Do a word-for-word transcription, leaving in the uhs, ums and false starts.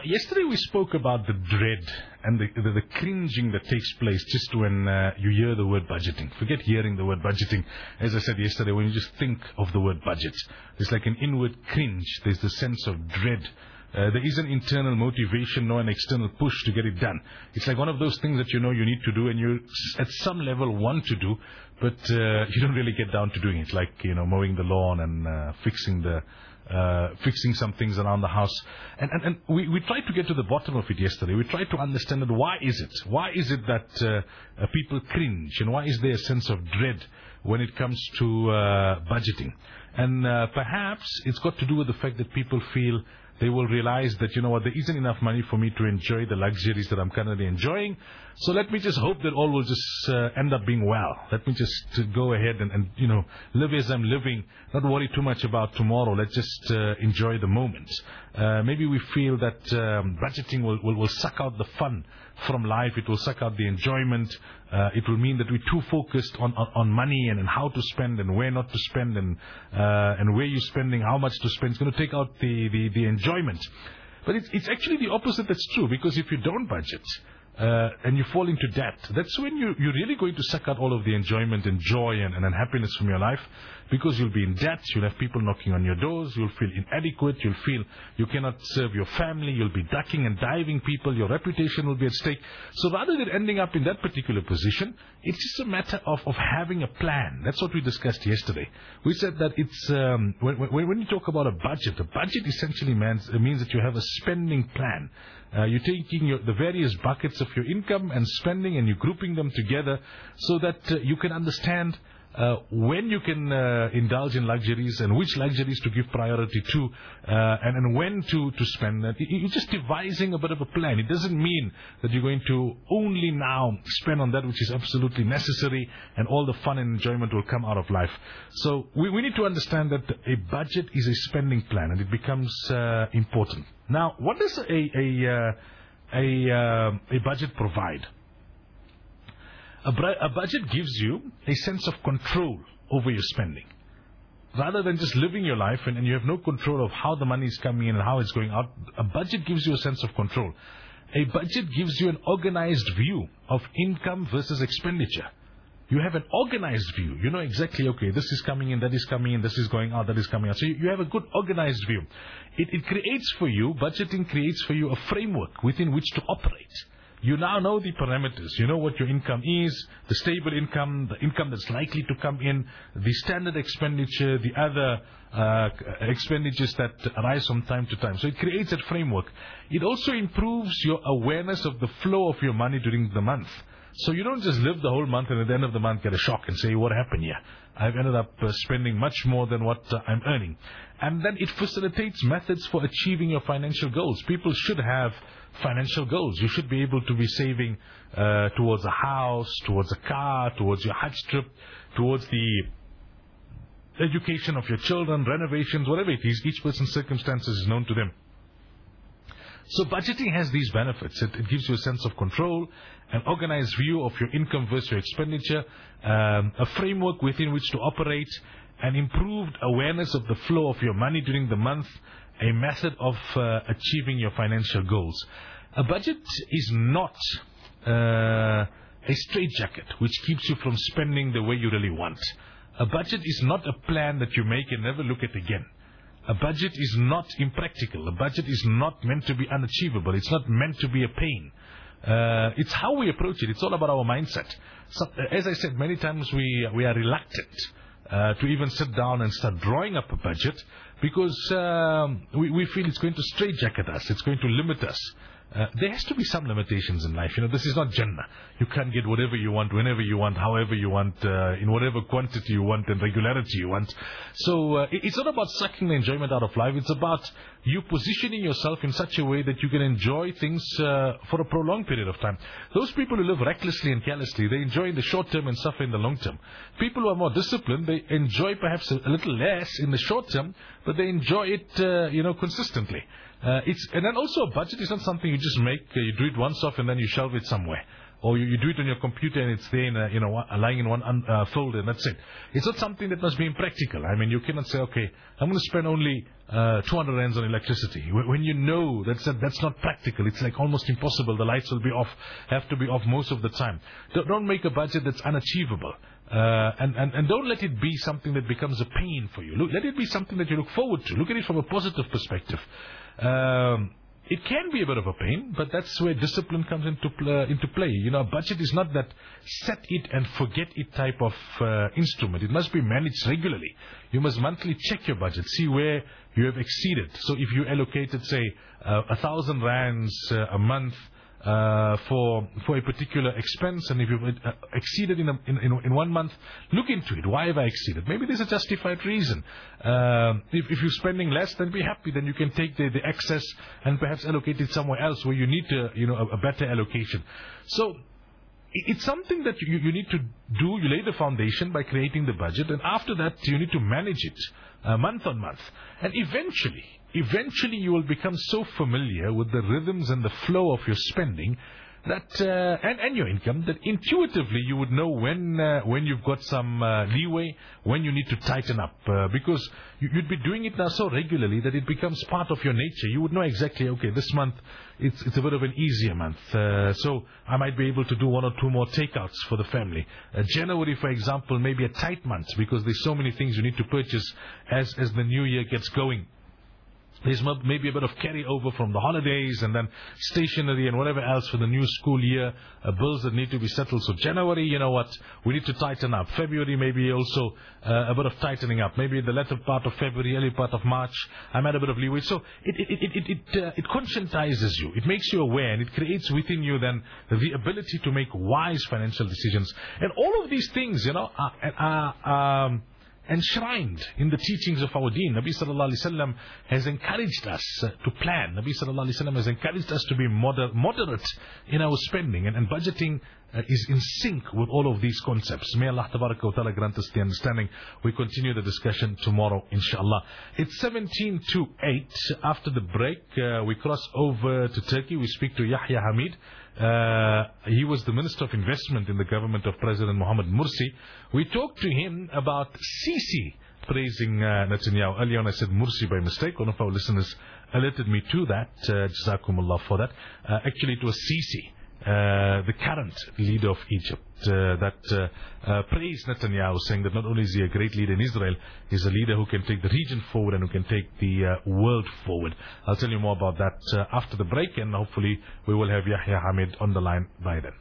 Yesterday we spoke about the dread and the, the, the cringing that takes place just when uh, you hear the word budgeting. Forget hearing the word budgeting. As I said yesterday, when you just think of the word budget, there's like an inward cringe. There's the sense of dread. Uh, there is an internal motivation, nor an external push to get it done. It's like one of those things that you know you need to do and you at some level want to do, but uh, you don't really get down to doing it. Like, you know, mowing the lawn and uh, fixing the Uh, fixing some things around the house. And, and, and we, we tried to get to the bottom of it yesterday. We tried to understand that why is it? Why is it that uh, uh, people cringe? And why is there a sense of dread when it comes to uh, budgeting? And uh, perhaps it's got to do with the fact that people feel they will realize that, you know what, there isn't enough money for me to enjoy the luxuries that I'm currently enjoying. So let me just hope that all will just uh, end up being well. Let me just uh, go ahead and, and, you know, live as I'm living, not worry too much about tomorrow. Let's just uh, enjoy the moment. Uh, maybe we feel that um, budgeting will, will, will suck out the fun from life. It will suck out the enjoyment. Uh, it will mean that we're too focused on, on, on money and, and how to spend and where not to spend and uh, and where you're spending, how much to spend. It's going to take out the, the, the enjoyment. But it's, it's actually the opposite that's true, because if you don't budget uh, and you fall into debt, that's when you, you're really going to suck out all of the enjoyment and joy and, and happiness from your life, because you'll be in debt, you'll have people knocking on your doors, you'll feel inadequate, you'll feel you cannot serve your family, you'll be ducking and diving people, your reputation will be at stake. So rather than ending up in that particular position, it's just a matter of, of having a plan. That's what we discussed yesterday. We said that it's um, when, when, when you talk about a budget, a budget essentially means, means that you have a spending plan. Uh, you're taking your, the various buckets of your income and spending and you're grouping them together so that uh, you can understand Uh, when you can uh, indulge in luxuries and which luxuries to give priority to uh, and, and when to, to spend. Uh, you're just devising a bit of a plan. It doesn't mean that you're going to only now spend on that which is absolutely necessary and all the fun and enjoyment will come out of life. So we, we need to understand that a budget is a spending plan and it becomes uh, important. Now, what does a, a, uh, a, uh, a budget provide? A, a budget gives you a sense of control over your spending. Rather than just living your life and, and you have no control of how the money is coming in and how it's going out, a budget gives you a sense of control. A budget gives you an organized view of income versus expenditure. You have an organized view. You know exactly, okay, this is coming in, that is coming in, this is going out, that is coming out. So you, you have a good organized view. It, it creates for you, budgeting creates for you a framework within which to operate. You now know the parameters. You know what your income is, the stable income, the income that's likely to come in, the standard expenditure, the other uh, expenditures that arise from time to time. So it creates that framework. It also improves your awareness of the flow of your money during the month. So you don't just live the whole month and at the end of the month get a shock and say, what happened here? I've ended up uh, spending much more than what uh, I'm earning. And then it facilitates methods for achieving your financial goals. People should have financial goals. You should be able to be saving uh, towards a house, towards a car, towards your Hajj trip, towards the education of your children, renovations, whatever it is. Each person's circumstances is known to them. So budgeting has these benefits. It, it gives you a sense of control, an organized view of your income versus your expenditure, um, a framework within which to operate, an improved awareness of the flow of your money during the month, a method of uh, achieving your financial goals. A budget is not uh, a straitjacket which keeps you from spending the way you really want. A budget is not a plan that you make and never look at again. A budget is not impractical. A budget is not meant to be unachievable. It's not meant to be a pain. Uh, it's how we approach it. It's all about our mindset. So, as I said, many times we we are reluctant uh, to even sit down and start drawing up a budget because um, we, we feel it's going to straitjacket us. It's going to limit us. Uh, there has to be some limitations in life. You know, this is not Jannah. You can't get whatever you want, whenever you want, however you want, uh, in whatever quantity you want and regularity you want. So uh, it's not about sucking the enjoyment out of life. It's about you positioning yourself in such a way that you can enjoy things uh, for a prolonged period of time. Those people who live recklessly and carelessly, they enjoy in the short term and suffer in the long term. People who are more disciplined, they enjoy perhaps a, a little less in the short term, but they enjoy it, uh, you know, consistently. Uh, it's and then also a budget is not something you just make. Uh, you do it once off and then you shelve it somewhere. or you, you do it on your computer and it's there, in a, you know, lying in one un, uh, folder, and that's it. It's not something that must be impractical. I mean, you cannot say, okay, I'm going to spend only uh, two hundred rands on electricity. When you know that's that's not practical, it's like almost impossible. The lights will be off, have to be off most of the time. Don't, don't make a budget that's unachievable. Uh, and, and, and don't let it be something that becomes a pain for you. Look, let it be something that you look forward to. Look at it from a positive perspective. Um, it can be a bit of a pain, but that's where discipline comes into, pl- into play. You know, a budget is not that set it and forget it type of uh, instrument. It must be managed regularly. You must monthly check your budget, see where you have exceeded. So if you allocated, say, uh, a thousand rands uh, a month, Uh, for for a particular expense, and if you've uh, exceeded in, a, in in in one month, look into it. Why have I exceeded? Maybe there's a justified reason. Um, if, if you're spending less, then be happy. Then you can take the, the excess and perhaps allocate it somewhere else where you need to, you know, a, a better allocation. So it's something that you, you need to do. You lay the foundation by creating the budget, and after that you need to manage it uh, month on month, and eventually. Eventually you will become so familiar with the rhythms and the flow of your spending that uh, and, and your income that intuitively you would know when uh, when you've got some uh, leeway, when you need to tighten up, uh, because you, you'd be doing it now so regularly that it becomes part of your nature. You would know exactly, okay, this month it's it's a bit of an easier month, uh, so I might be able to do one or two more takeouts for the family. Uh, January, for example, may be a tight month because there's so many things you need to purchase as as the new year gets going. There's maybe a bit of carryover from the holidays and then stationery and whatever else for the new school year, uh, bills that need to be settled. So January, you know what, we need to tighten up. February, maybe also uh, a bit of tightening up. Maybe the latter part of February, early part of March, I'm at a bit of leeway. So it it it it it, uh, it conscientizes you. It makes you aware, and it creates within you then the ability to make wise financial decisions. And all of these things, you know, are, are um, enshrined in the teachings of our deen. Nabi sallallahu alaihi wasallam has encouraged us uh, to plan. Nabi sallallahu alaihi wasallam has encouraged us to be moder- moderate in our spending, and, and budgeting uh, is in sync with all of these concepts. May Allah tabaraka wa ta'ala grant us the understanding. We continue the discussion tomorrow, inshallah. It's seventeen to eight. After the break, uh, we cross over to Turkey. We speak to Yahya Hamid. Uh, he was the Minister of Investment in the government of President Mohamed Morsi. We talked to him about Sisi praising uh, Netanyahu. Earlier on I said Morsi by mistake. One of our listeners alerted me to that. Uh, Jazakumullah for that. Uh, actually it was Sisi, uh, the current leader of Egypt, uh, that uh, uh, praised Netanyahu, saying that not only is he a great leader in Israel, he's a leader who can take the region forward and who can take the uh, world forward. I'll tell you more about that uh, after the break, and hopefully we will have Yahya Hamid on the line by then.